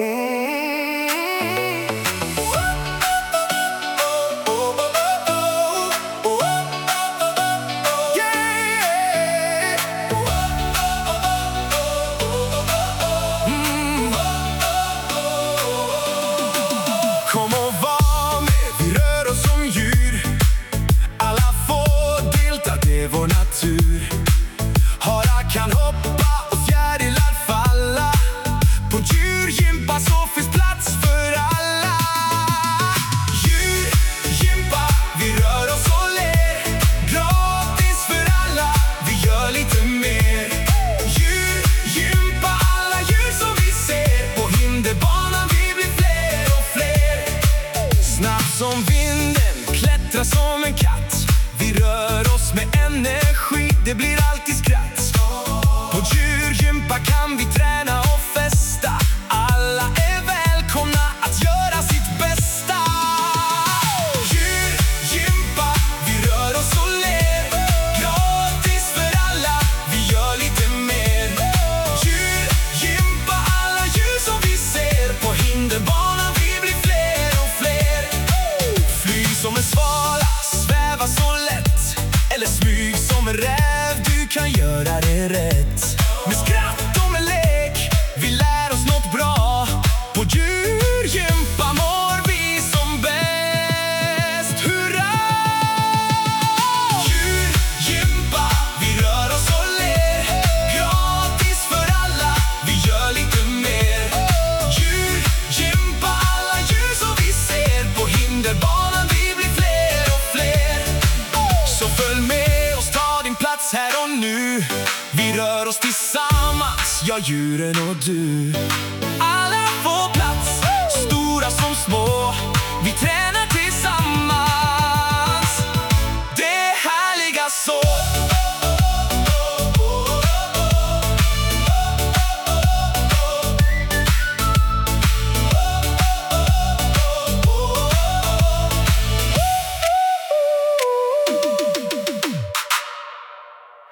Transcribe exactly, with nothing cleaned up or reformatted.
Kom och var med, vi rör oss som djur. Alla får delta, det är vår natur. Harar kan hoppa och fjärilar falla. På djurgympa så finns plats för alla. Djurgympa, vi rör oss och ler. Gratis för alla, vi gör lite mer. Djurgympa, alla djur som vi ser. På hinderbanan vi blir fler och fler. Snabb som vinden, klättra som en katt. Vi rör oss med energi, det blir alltid skratt. På djurgympa kan vi träna och festa. Alla är välkomna att göra sitt bästa. Djurgympa, vi rör oss och ler. Gratis för alla, vi gör lite mer. Djurgympa, alla djur som vi ser. På hinderbanan vi blir fler och fler. Fly som en svala, sväva så lätt. Eller smyg som en räv, du kan göra det rätt. Med skratt och med lek, vi lär oss något bra. På djurgympa mår vi som bäst. Hurra! Djurgympa, vi rör oss och ler. Gratis för alla, vi gör lite mer. Djurgympa, alla djur som vi ser. På hinderbanan vi blir fler och fler. Så följ med oss, ta din plats här och nu. Vi rör oss tillsammans, ja, djuren och du.